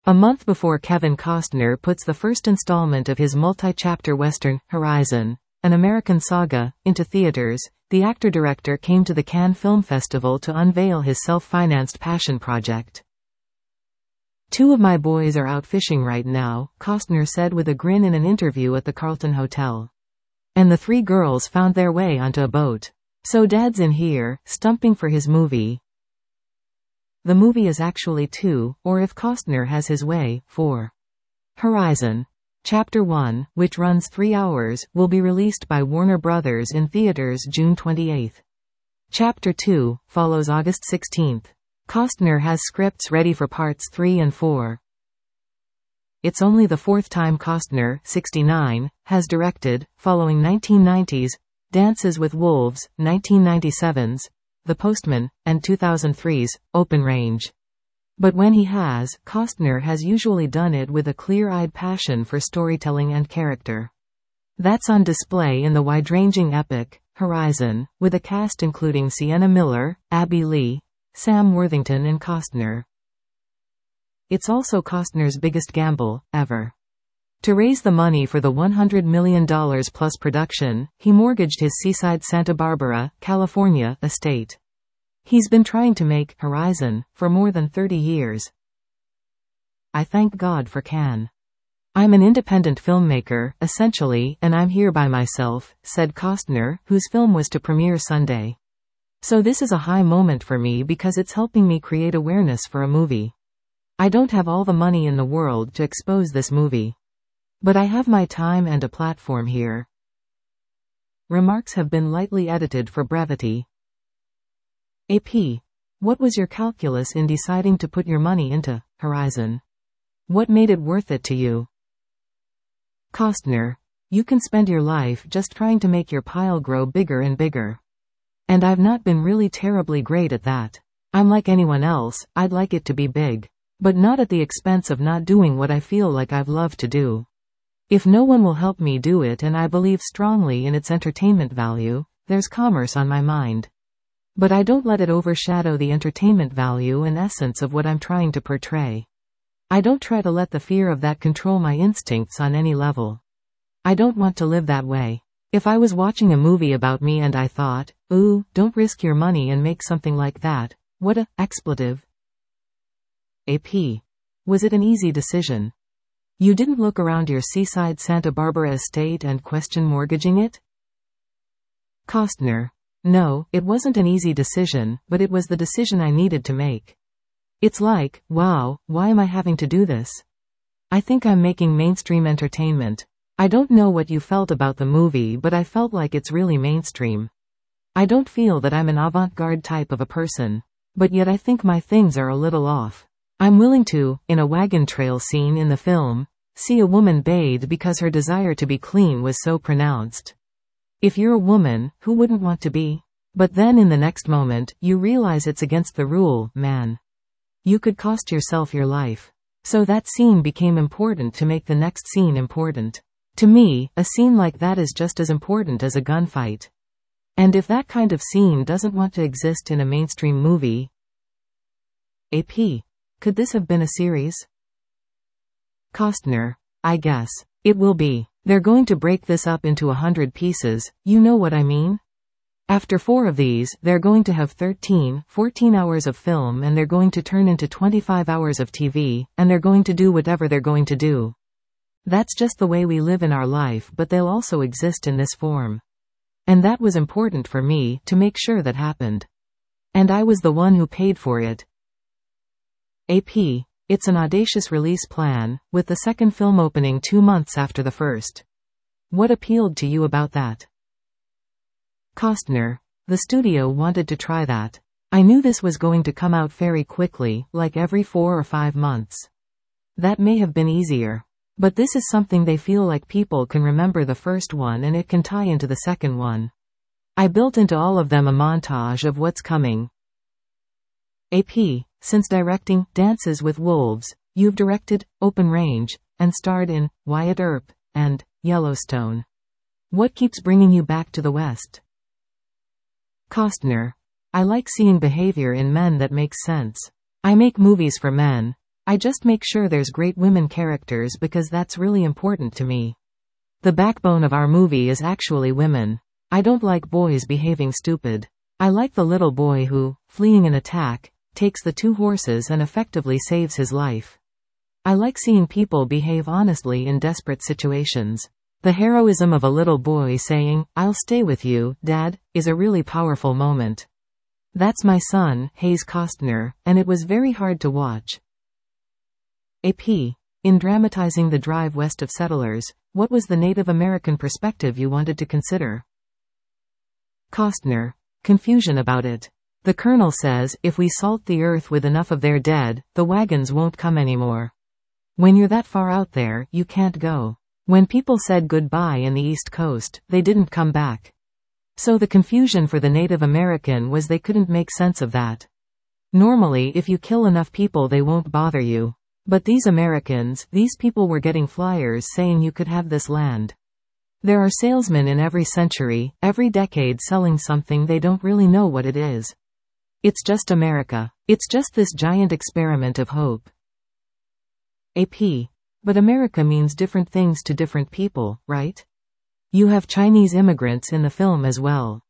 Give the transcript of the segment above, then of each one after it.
A month before Kevin Costner puts the first installment of his multi-chapter western, Horizon, an American saga, into theaters, the actor-director came to the Cannes Film Festival to unveil his self-financed passion project. "Two of my boys are out fishing right now," Costner said with a grin in an interview at the Carlton Hotel. "And the three girls found their way onto a boat. So Dad's in here, stumping for his movie." The movie is actually 2, or if Costner has his way, 4. Horizon. Chapter 1, which runs 3 hours, will be released by Warner Brothers in theaters June 28. Chapter 2 follows August 16. Costner has scripts ready for parts 3 and 4. It's only the 4th time Costner, 69, has directed, following 1990's Dances with Wolves, 1997's The Postman, and 2003's Open Range. But when he has, Costner has usually done it with a clear-eyed passion for storytelling and character. That's on display in the wide-ranging epic, Horizon, with a cast including Sienna Miller, Abby Lee, Sam Worthington and Costner. It's also Costner's biggest gamble, ever. To raise the money for the $100 million plus production, he mortgaged his seaside Santa Barbara, California, estate. He's been trying to make Horizon for more than 30 years. "I thank God for Cannes. I'm an independent filmmaker, essentially, and I'm here by myself," said Costner, whose film was to premiere Sunday. "So this is a high moment for me because it's helping me create awareness for a movie. I don't have all the money in the world to expose this movie. But I have my time and a platform here." Remarks have been lightly edited for brevity. AP. What was your calculus in deciding to put your money into Horizon? What made it worth it to you? Costner. You can spend your life just trying to make your pile grow bigger and bigger. And I've not been really terribly great at that. I'm like anyone else, I'd like it to be big. But not at the expense of not doing what I feel like I've loved to do. If no one will help me do it and I believe strongly in its entertainment value, there's commerce on my mind. But I don't let it overshadow the entertainment value and essence of what I'm trying to portray. I don't try to let the fear of that control my instincts on any level. I don't want to live that way. If I was watching a movie about me and I thought, "Ooh, don't risk your money and make something like that. What a expletive." AP. Was it an easy decision? You didn't look around your seaside Santa Barbara estate and question mortgaging it? Costner. No, it wasn't an easy decision, but it was the decision I needed to make. It's like, wow, why am I having to do this? I think I'm making mainstream entertainment. I don't know what you felt about the movie, but I felt like it's really mainstream. I don't feel that I'm an avant-garde type of a person. But yet I think my things are a little off. I'm willing to, in a wagon trail scene in the film, see a woman bathe because her desire to be clean was so pronounced. If you're a woman, who wouldn't want to be? But then in the next moment, you realize it's against the rule, man. You could cost yourself your life. So that scene became important to make the next scene important. To me, a scene like that is just as important as a gunfight. And if that kind of scene doesn't want to exist in a mainstream movie... AP. Could this have been a series? Costner. I guess. It will be. They're going to break this up into 100 pieces, you know what I mean? After 4 of these, they're going to have 13, 14 hours of film and they're going to turn into 25 hours of TV, and they're going to do whatever they're going to do. That's just the way we live in our life, but they'll also exist in this form. And that was important for me, to make sure that happened. And I was the one who paid for it. AP. It's an audacious release plan, with the second film opening 2 months after the first. What appealed to you about that? Costner. The studio wanted to try that. I knew this was going to come out very quickly, like every 4 or 5 months. That may have been easier. But this is something they feel like people can remember the first one and it can tie into the second one. I built into all of them a montage of what's coming. AP. Since directing Dances with Wolves, you've directed Open Range, and starred in Wyatt Earp, and Yellowstone. What keeps bringing you back to the West? Costner. I like seeing behavior in men that makes sense. I make movies for men. I just make sure there's great women characters because that's really important to me. The backbone of our movie is actually women. I don't like boys behaving stupid. I like the little boy who, fleeing an attack, takes the 2 horses and effectively saves his life. I like seeing people behave honestly in desperate situations. The heroism of a little boy saying, "I'll stay with you, Dad," is a really powerful moment. That's my son, Hayes Costner, and it was very hard to watch. AP. In dramatizing the drive west of settlers, what was the Native American perspective you wanted to consider? Costner. Confusion about it. The Colonel says, if we salt the earth with enough of their dead, the wagons won't come anymore. When you're that far out there, you can't go. When people said goodbye in the East Coast, they didn't come back. So the confusion for the Native American was they couldn't make sense of that. Normally, if you kill enough people, they won't bother you. But these Americans, these people were getting flyers saying you could have this land. There are salesmen in every century, every decade selling something they don't really know what it is. It's just America. It's just this giant experiment of hope. AP. But America means different things to different people, right? You have Chinese immigrants in the film as well.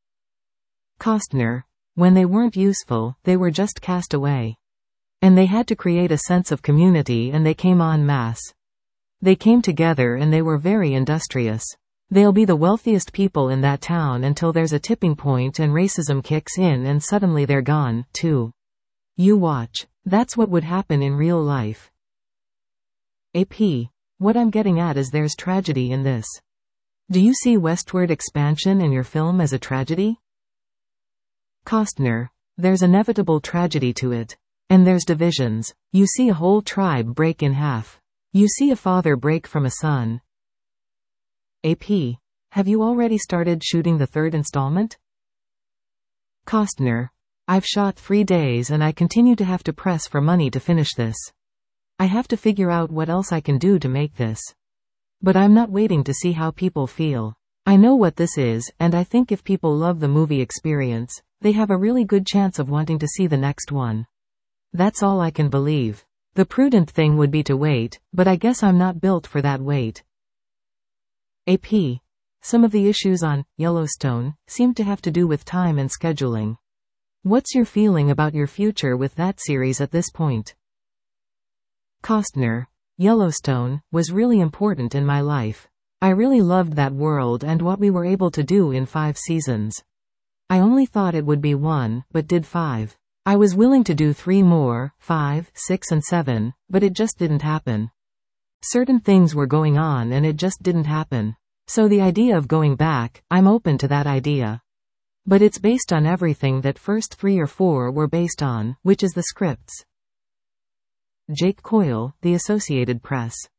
Costner. When they weren't useful, they were just cast away. And they had to create a sense of community, and they came en masse. They came together and they were very industrious. They'll be the wealthiest people in that town until there's a tipping point and racism kicks in and suddenly they're gone, too. You watch. That's what would happen in real life. AP. What I'm getting at is there's tragedy in this. Do you see westward expansion in your film as a tragedy? Costner. There's inevitable tragedy to it. And there's divisions. You see a whole tribe break in half. You see a father break from a son. AP. Have you already started shooting the 3rd installment? Costner. I've shot 3 days and I continue to have to press for money to finish this. I have to figure out what else I can do to make this. But I'm not waiting to see how people feel. I know what this is, and I think if people love the movie experience, they have a really good chance of wanting to see the next one. That's all I can believe. The prudent thing would be to wait, but I guess I'm not built for that wait. AP. Some of the issues on Yellowstone seem to have to do with time and scheduling. What's your feeling about your future with that series at this point? Costner. Yellowstone was really important in my life. I really loved that world and what we were able to do in 5 seasons. I only thought it would be 1, but did 5. I was willing to do 3 more, 5, 6 and 7, but it just didn't happen. Certain things were going on and it just didn't happen. So the idea of going back, I'm open to that idea. But it's based on everything that first 3 or 4 were based on, which is the scripts. Jake Coyle, The Associated Press.